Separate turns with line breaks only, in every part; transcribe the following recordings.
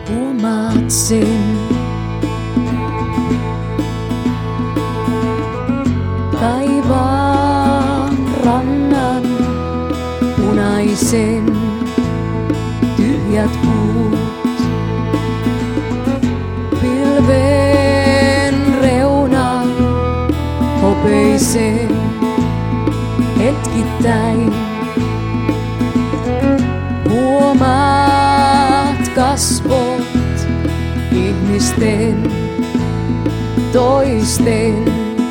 Huomaat sen, taivaan rannan punaisen tyhjät puut, pilven reuna hopeisen hetkittäin. Huomaat kasvot ihmisten toisten,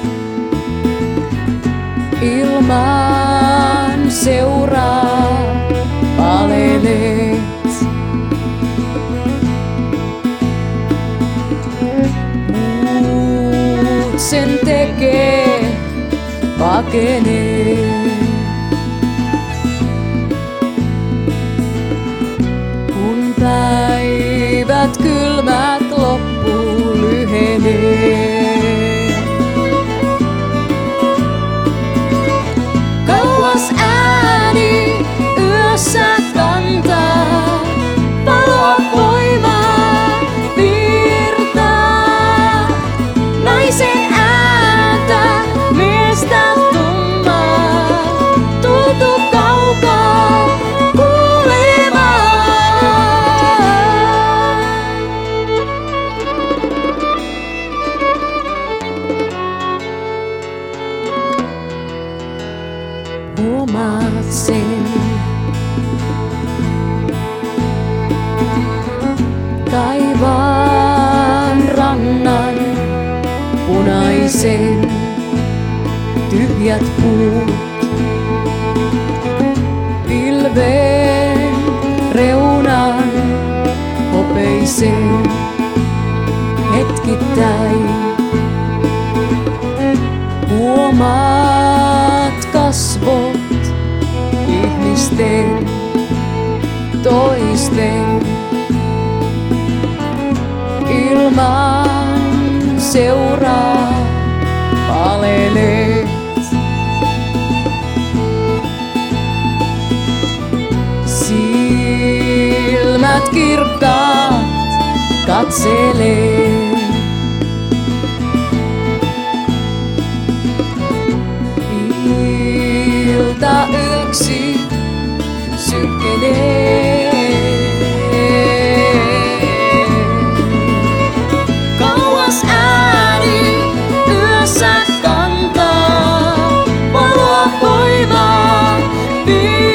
ilman seuraa palelet. Muut sen tekee, pakenee. Kun päivät kylmät loppuu, lyhenee. Kauas ääni yössä kantaa, valoa voimaa virtaa. Naisen ääntä, miestä tummaa, tultu kaukaa kuulemaan. Huomaat sen, taivaan rannan punaisen tyhjät puut, pilven reunan hopeisen hetkittäin. Huomaat kasvot ihmisten toisten, ilman seuraa palelet. Silmät kirkkaat katselee. Ilta yksi sykenee. Kauas ääni yössä kantaa, valoa voimaa